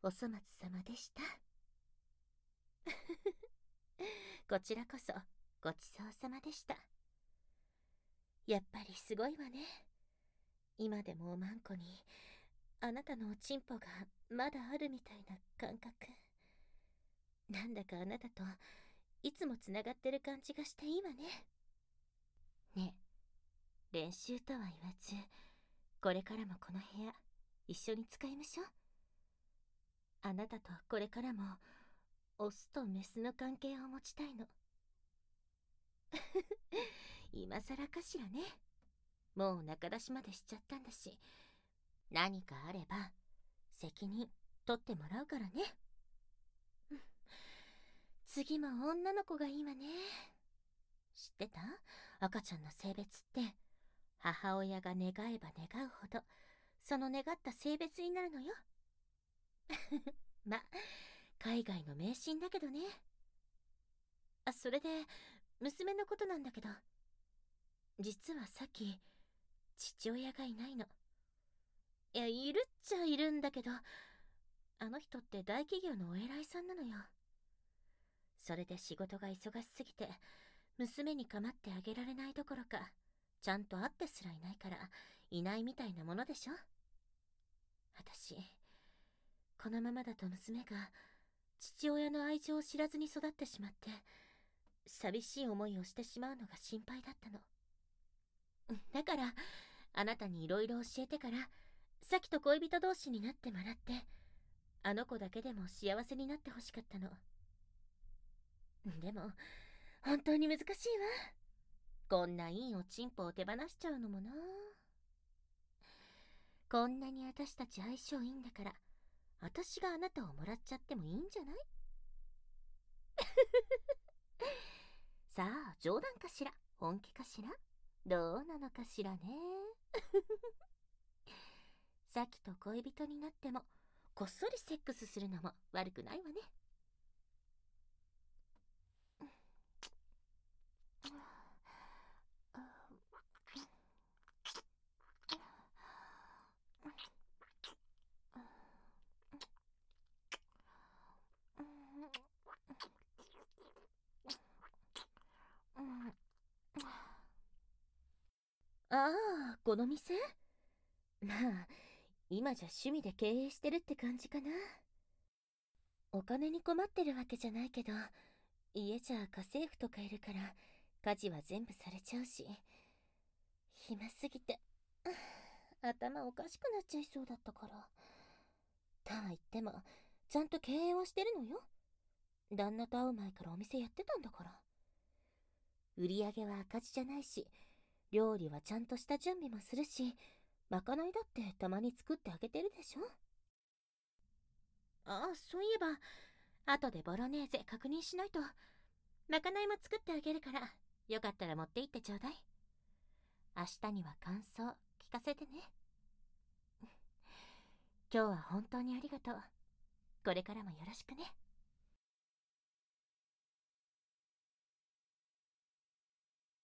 お粗末様でした。こちらこそごちそうさまでした。やっぱりすごいわね。今でもおまんこにあなたのおちんぽがまだあるみたいな感覚。なんだかあなたといつもつながってる感じがしていいわね。ねえ、練習とは言わず、これからもこの部屋一緒に使いましょう。あなたとこれからもオスとメスの関係を持ちたいの。今更かしらね。もう仲出しまでしちゃったんだし、何かあれば責任取ってもらうからね。次も女の子がいいわね。知ってた？赤ちゃんの性別って母親が願えば願うほどその願った性別になるのよ。ま、海外の迷信だけどね。あ、それで娘のことなんだけど、実はさっき父親がいないの。いや、いるっちゃいるんだけど、あの人って大企業のお偉いさんなのよ。それで仕事が忙しすぎて娘に構ってあげられないどころか、ちゃんと会ってすらいないからいないみたいなものでしょ。私、このままだと娘が父親の愛情を知らずに育ってしまって寂しい思いをしてしまうのが心配だったの。だからあなたにいろいろ教えてからさきと恋人同士になってもらって、あの子だけでも幸せになってほしかったの。でも本当に難しいわ。こんないいおちんぽを手放しちゃうのもな。こんなに私たち相性いいんだから、私があなたをもらっちゃってもいいんじゃない？さあ、冗談かしら本気かしら、どうなのかしらね。さきと恋人になってもこっそりセックスするのも悪くないわね。ああ、この店？まあ、今じゃ趣味で経営してるって感じかな。お金に困ってるわけじゃないけど、家じゃ家政婦とかいるから家事は全部されちゃうし、暇すぎて頭おかしくなっちゃいそうだったから。とは言ってもちゃんと経営はしてるのよ。旦那と会う前からお店やってたんだから。売り上げは赤字じゃないし、料理はちゃんとした準備もするし、まかないだってたまに作ってあげてるでしょ。ああ、そういえば後でボロネーゼ確認しないと。まかないも作ってあげるから、よかったら持って行ってちょうだい。明日には感想聞かせてね。今日は本当にありがとう。これからもよろしくね。